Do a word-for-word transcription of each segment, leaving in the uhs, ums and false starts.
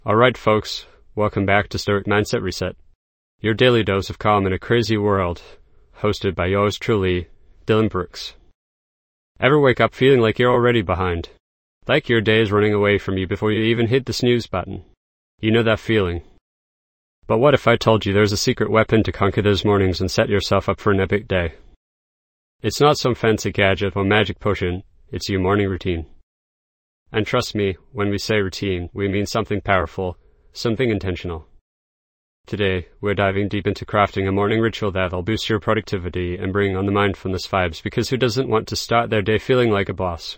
Alright folks, welcome back to Stoic Mindset Reset, your daily dose of calm in a crazy world, hosted by yours truly, Dylan Brooks. Ever wake up feeling like you're already behind? Like your day is running away from you before you even hit the snooze button? You know that feeling. But what if I told you there's a secret weapon to conquer those mornings and set yourself up for an epic day? It's not some fancy gadget or magic potion, it's your morning routine. And trust me, when we say routine, we mean something powerful, something intentional. Today, we're diving deep into crafting a morning ritual that'll boost your productivity and bring on the mindfulness vibes, because who doesn't want to start their day feeling like a boss?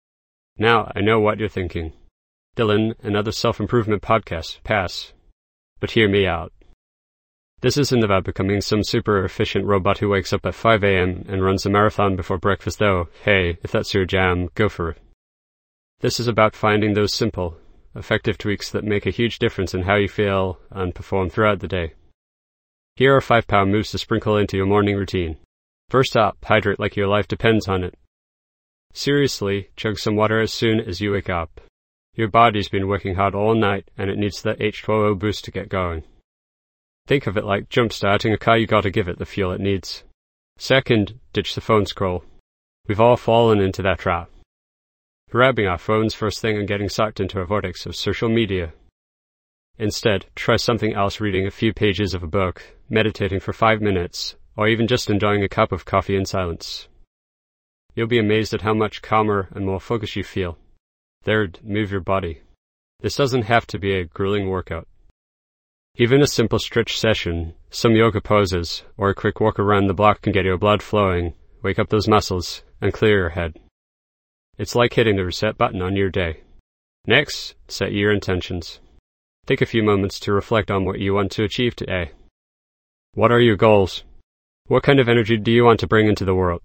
Now, I know what you're thinking. Dylan, another self-improvement podcast, pass. But hear me out. This isn't about becoming some super efficient robot who wakes up at five a.m. and runs a marathon before breakfast, though. Hey, if that's your jam, go for it. This is about finding those simple, effective tweaks that make a huge difference in how you feel and perform throughout the day. Here are five power moves to sprinkle into your morning routine. First up, hydrate like your life depends on it. Seriously, chug some water as soon as you wake up. Your body's been working hard all night and it needs that H two O boost to get going. Think of it like jump-starting a car, you gotta give it the fuel it needs. Second, ditch the phone scroll. We've all fallen into that trap. Grabbing our phones first thing and getting sucked into a vortex of social media. Instead, try something else, reading a few pages of a book, meditating for five minutes, or even just enjoying a cup of coffee in silence. You'll be amazed at how much calmer and more focused you feel. Third, move your body. This doesn't have to be a grueling workout. Even a simple stretch session, some yoga poses, or a quick walk around the block can get your blood flowing, wake up those muscles, and clear your head. It's like hitting the reset button on your day. Next, set your intentions. Take a few moments to reflect on what you want to achieve today. What are your goals? What kind of energy do you want to bring into the world?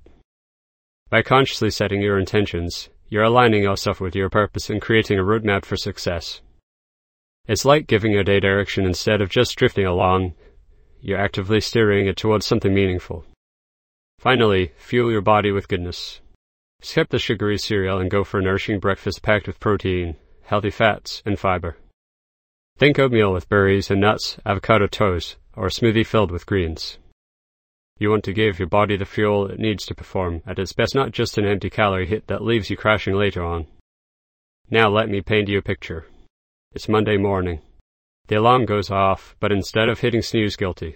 By consciously setting your intentions, you're aligning yourself with your purpose and creating a roadmap for success. It's like giving your day direction instead of just drifting along. You're actively steering it towards something meaningful. Finally, fuel your body with goodness. Skip the sugary cereal and go for a nourishing breakfast packed with protein, healthy fats, and fiber. Think oatmeal with berries and nuts, avocado toast, or a smoothie filled with greens. You want to give your body the fuel it needs to perform at its best, not just an empty calorie hit that leaves you crashing later on. Now let me paint you a picture. It's Monday morning. The alarm goes off, but instead of hitting snooze guilty,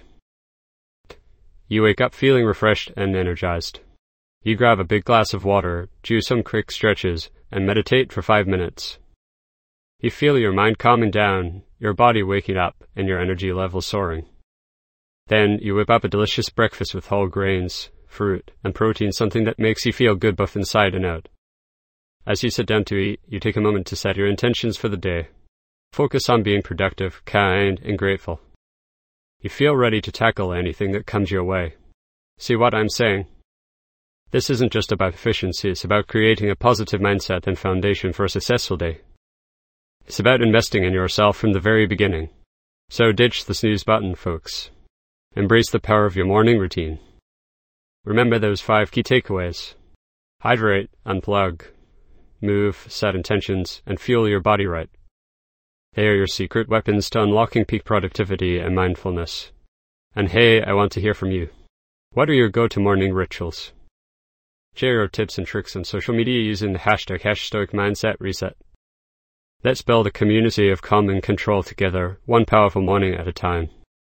you wake up feeling refreshed and energized. You grab a big glass of water, do some quick stretches, and meditate for five minutes. You feel your mind calming down, your body waking up, and your energy level soaring. Then you whip up a delicious breakfast with whole grains, fruit, and protein, something that makes you feel good both inside and out. As you sit down to eat, you take a moment to set your intentions for the day. Focus on being productive, kind, and grateful. You feel ready to tackle anything that comes your way. See what I'm saying? This isn't just about efficiency, it's about creating a positive mindset and foundation for a successful day. It's about investing in yourself from the very beginning. So ditch the snooze button, folks. Embrace the power of your morning routine. Remember those five key takeaways. Hydrate, unplug, move, set intentions, and fuel your body right. They are your secret weapons to unlocking peak productivity and mindfulness. And hey, I want to hear from you. What are your go-to morning rituals? Share your tips and tricks on social media using the hashtag StoicMindsetReset. Let's build a community of calm and control together, one powerful morning at a time.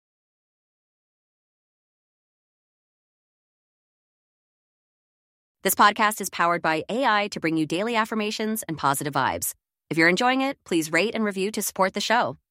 This podcast is powered by A I to bring you daily affirmations and positive vibes. If you're enjoying it, please rate and review to support the show.